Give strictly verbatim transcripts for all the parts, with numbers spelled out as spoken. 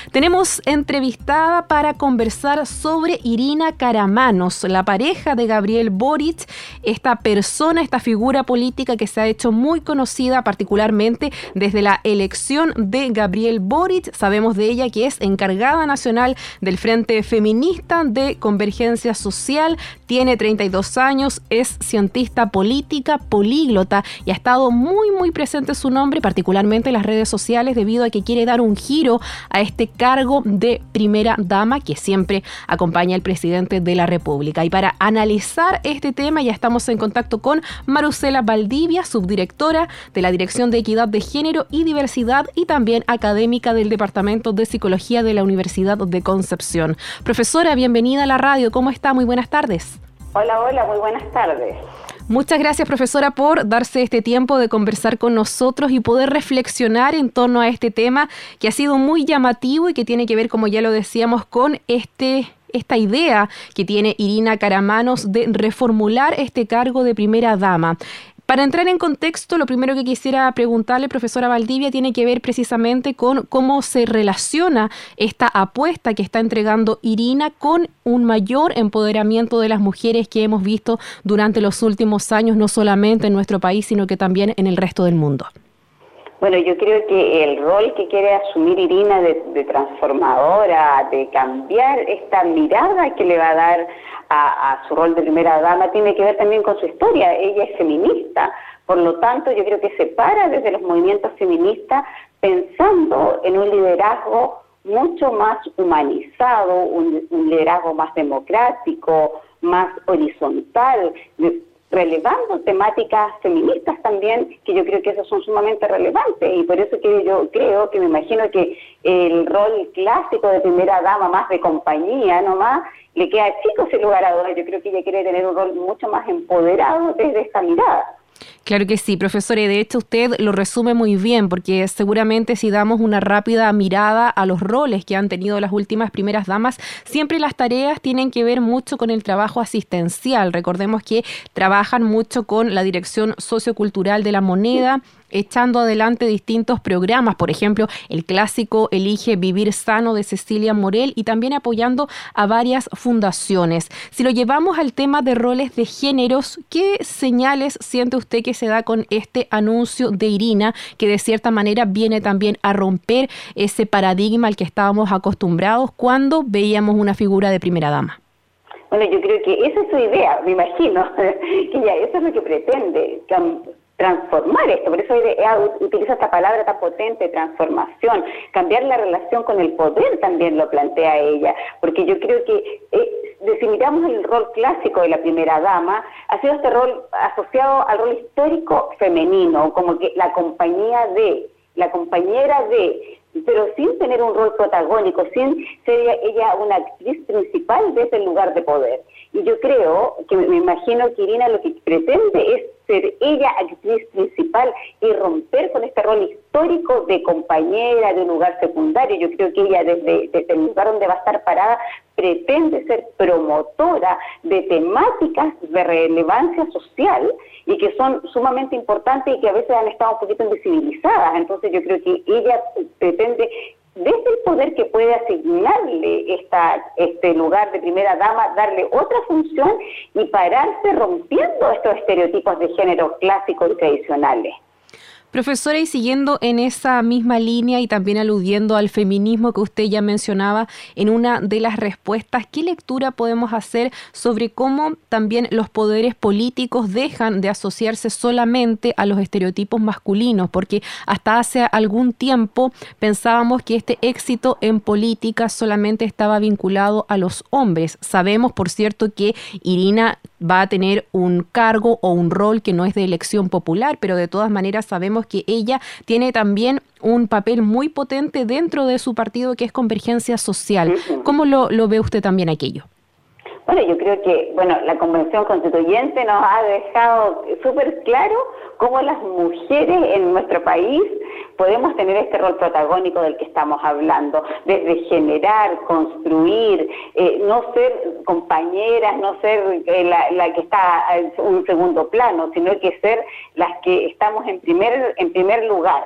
Tenemos entrevistada para conversar sobre Irina Karamanos, la pareja de Gabriel Boric, esta persona, esta figura política que se ha hecho muy conocida particularmente desde la elección de Gabriel Boric. Sabemos de ella que es encargada nacional del Frente Feminista de Convergencia Social, tiene treinta y dos años, es cientista política, políglota y ha estado muy muy presente su nombre, particularmente en las redes sociales, debido a que quiere dar un giro a este cargo de primera dama que siempre acompaña al presidente de la República. Y para analizar este tema ya estamos en contacto con Marcela Valdivia, subdirectora de la Dirección de Equidad de Género y Diversidad y también académica del Departamento de Psicología de la Universidad de Concepción. Profesora, bienvenida a la radio. ¿Cómo está? Muy buenas tardes. Hola, hola, muy buenas tardes. Muchas gracias, profesora, por darse este tiempo de conversar con nosotros y poder reflexionar en torno a este tema que ha sido muy llamativo y que tiene que ver, como ya lo decíamos, con este... esta idea que tiene Irina Karamanos de reformular este cargo de primera dama. Para entrar en contexto, lo primero que quisiera preguntarle, profesora Valdivia, tiene que ver precisamente con cómo se relaciona esta apuesta que está entregando Irina con un mayor empoderamiento de las mujeres que hemos visto durante los últimos años, no solamente en nuestro país, sino que también en el resto del mundo. Bueno, yo creo que el rol que quiere asumir Irina de, de transformadora, de cambiar esta mirada que le va a dar a, a su rol de primera dama, tiene que ver también con su historia. Ella es feminista, por lo tanto yo creo que se para desde los movimientos feministas pensando en un liderazgo mucho más humanizado, un, un liderazgo más democrático, más horizontal, de, relevando temáticas feministas también, que yo creo que esos son sumamente relevantes, y por eso que yo creo que me imagino que el rol clásico de primera dama, más de compañía nomás, le queda chico ese lugar a dudas. Yo creo que ella quiere tener un rol mucho más empoderado desde esta mirada. Claro que sí, profesora, y de hecho usted lo resume muy bien, porque seguramente si damos una rápida mirada a los roles que han tenido las últimas primeras damas, siempre las tareas tienen que ver mucho con el trabajo asistencial. Recordemos que trabajan mucho con la Dirección Sociocultural de la Moneda, echando adelante distintos programas, por ejemplo, el clásico Elige Vivir Sano de Cecilia Morel, y también apoyando a varias fundaciones. Si lo llevamos al tema de roles de géneros, ¿qué señales siente usted que se da con este anuncio de Irina, que de cierta manera viene también a romper ese paradigma al que estábamos acostumbrados cuando veíamos una figura de primera dama? Bueno, yo creo que esa es su idea, me imagino, que ya eso es lo que pretende, transformar esto. Por eso ella utiliza esta palabra tan potente, transformación, cambiar la relación con el poder también lo plantea ella, porque yo creo que eh, definiramos el rol clásico de la primera dama, ha sido este rol asociado al rol histórico femenino, como que la compañía de, la compañera de, pero sin tener un rol protagónico, sin ser ella una actriz principal desde el lugar de poder. Y yo creo, que me imagino que Irina lo que pretende es ser ella actriz principal y romper con este rol histórico de compañera, de un lugar secundario. Yo creo que ella desde, desde el lugar donde va a estar parada pretende ser promotora de temáticas de relevancia social y que son sumamente importantes y que a veces han estado un poquito invisibilizadas. Entonces yo creo que ella pretende, desde el poder que puede asignarle esta, este lugar de primera dama, darle otra función y pararse rompiendo estos estereotipos de género clásicos y tradicionales. Profesora, y siguiendo en esa misma línea y también aludiendo al feminismo que usted ya mencionaba en una de las respuestas, ¿qué lectura podemos hacer sobre cómo también los poderes políticos dejan de asociarse solamente a los estereotipos masculinos? Porque hasta hace algún tiempo pensábamos que este éxito en política solamente estaba vinculado a los hombres. Sabemos, por cierto, que Irina va a tener un cargo o un rol que no es de elección popular, pero de todas maneras sabemos que ella tiene también un papel muy potente dentro de su partido, que es Convergencia Social. ¿Cómo lo, lo ve usted también aquello? Bueno, yo creo que bueno, la Convención Constituyente nos ha dejado súper claro cómo las mujeres en nuestro país podemos tener este rol protagónico del que estamos hablando, desde generar, construir, eh, no ser compañeras, no ser eh, la, la que está en un segundo plano, sino que ser las que estamos en primer, en primer lugar.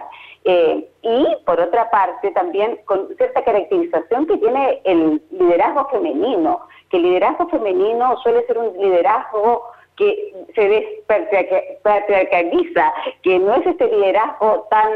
Eh, y por otra parte también con cierta caracterización que tiene el liderazgo femenino, que el liderazgo femenino suele ser un liderazgo que se despatriarcaliza, que no es este liderazgo tan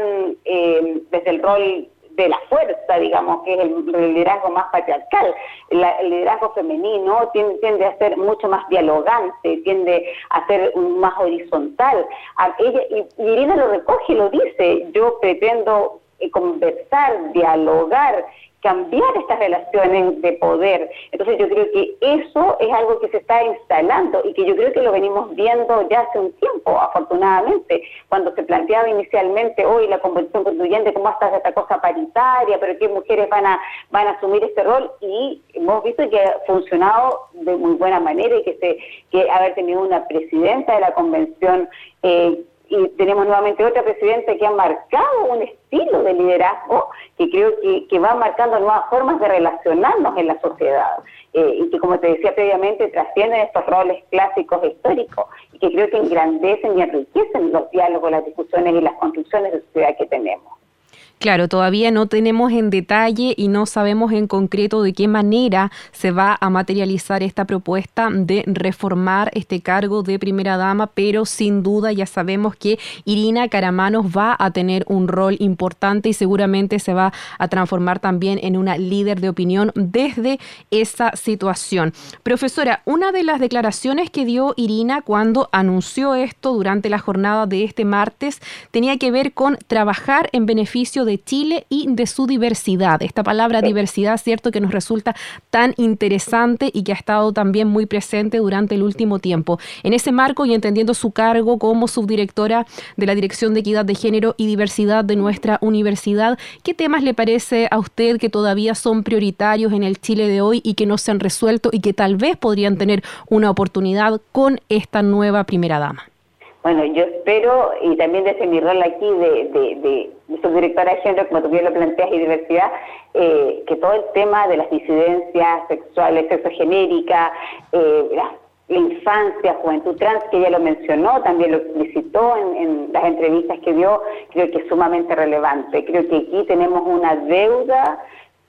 eh, desde el rol de la fuerza, digamos, que es el liderazgo más patriarcal. La, el liderazgo femenino tiende, tiende a ser mucho más dialogante, tiende a ser más horizontal. A ella, y, y Irina lo recoge y lo dice: yo pretendo eh, conversar, dialogar, cambiar estas relaciones de poder. Entonces yo creo que eso es algo que se está instalando y que yo creo que lo venimos viendo ya hace un tiempo, afortunadamente, cuando se planteaba inicialmente hoy la Convención Constituyente, cómo está esta cosa paritaria, pero qué mujeres van a van a asumir este rol, y hemos visto que ha funcionado de muy buena manera y que se que haber tenido una presidenta de la Convención eh, y tenemos nuevamente otra presidenta que ha marcado un estilo de liderazgo que creo que, que va marcando nuevas formas de relacionarnos en la sociedad eh, y que, como te decía previamente, trascienden estos roles clásicos históricos y que creo que engrandecen y enriquecen los diálogos, las discusiones y las construcciones de sociedad que tenemos. Claro, todavía no tenemos en detalle y no sabemos en concreto de qué manera se va a materializar esta propuesta de reformar este cargo de primera dama, pero sin duda ya sabemos que Irina Karamanos va a tener un rol importante y seguramente se va a transformar también en una líder de opinión desde esa situación. Profesora, una de las declaraciones que dio Irina cuando anunció esto durante la jornada de este martes tenía que ver con trabajar en beneficio de de Chile y de su diversidad. Esta palabra diversidad, cierto, que nos resulta tan interesante y que ha estado también muy presente durante el último tiempo. En ese marco y entendiendo su cargo como subdirectora de la Dirección de Equidad de Género y Diversidad de nuestra universidad, ¿qué temas le parece a usted que todavía son prioritarios en el Chile de hoy y que no se han resuelto y que tal vez podrían tener una oportunidad con esta nueva primera dama? Bueno, yo espero, y también desde mi rol aquí de, de, de, de subdirectora de género, como tú bien lo planteas, y diversidad, eh, que todo el tema de las disidencias sexuales, sexogenéricas, eh, la, la infancia, juventud trans, que ella lo mencionó, también lo explicitó en, en las entrevistas que dio, creo que es sumamente relevante. Creo que aquí tenemos una deuda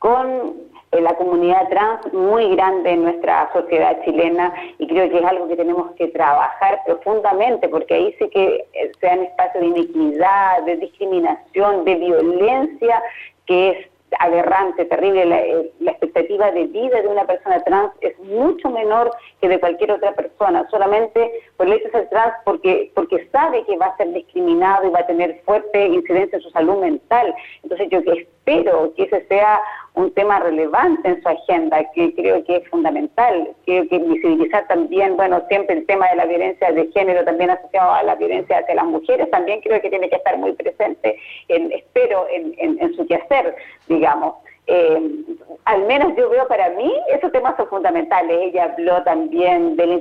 con la comunidad trans muy grande en nuestra sociedad chilena y creo que es algo que tenemos que trabajar profundamente porque ahí sí que se dan espacios de inequidad, de discriminación, de violencia que es aberrante, terrible. La, la expectativa de vida de una persona trans es mucho menor que de cualquier otra persona, solamente por el hecho de ser trans, porque porque sabe que va a ser discriminado y va a tener fuerte incidencia en su salud mental. Entonces yo que espero que ese sea un tema relevante en su agenda, que creo que es fundamental. Creo que visibilizar también, bueno, siempre el tema de la violencia de género, también asociado a la violencia hacia las mujeres, también creo que tiene que estar muy presente, en, espero, en, en, en su quehacer, digamos. Eh, al menos yo veo para mí, esos temas son fundamentales. Ella habló también de la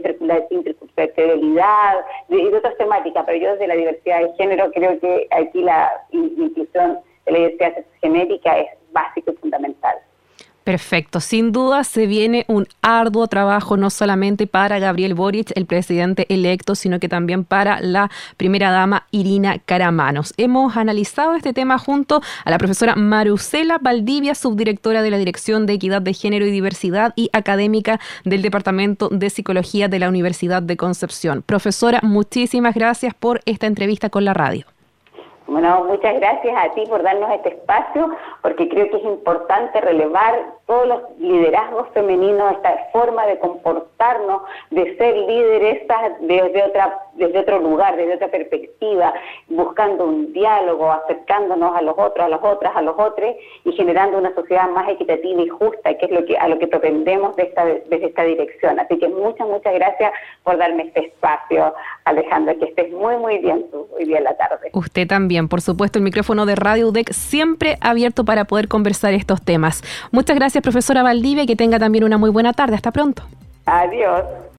interculturalidad y de, de otras temáticas, pero yo desde la diversidad de género creo que aquí la inclusión de la diversidad sexogenérica es básico y fundamental. Perfecto. Sin duda se viene un arduo trabajo no solamente para Gabriel Boric, el presidente electo, sino que también para la primera dama Irina Karamanos. Hemos analizado este tema junto a la profesora Marusela Valdivia, subdirectora de la Dirección de Equidad de Género y Diversidad y académica del Departamento de Psicología de la Universidad de Concepción. Profesora, muchísimas gracias por esta entrevista con la radio. Bueno, muchas gracias a ti por darnos este espacio, porque creo que es importante relevar todos los liderazgos femeninos, esta forma de comportarnos, de ser líderes desde otra, desde otro lugar, desde otra perspectiva, buscando un diálogo, acercándonos a los otros, a las otras, a los otros y generando una sociedad más equitativa y justa, que es lo que a lo que propendemos de esta, desde esta dirección. Así que muchas, muchas gracias por darme este espacio, Alejandra, que estés muy, muy bien tú hoy día en la tarde. Usted también. Por supuesto, el micrófono de Radio U D E C siempre abierto para poder conversar estos temas. Muchas gracias, profesora Valdivia, y que tenga también una muy buena tarde. Hasta pronto. Adiós.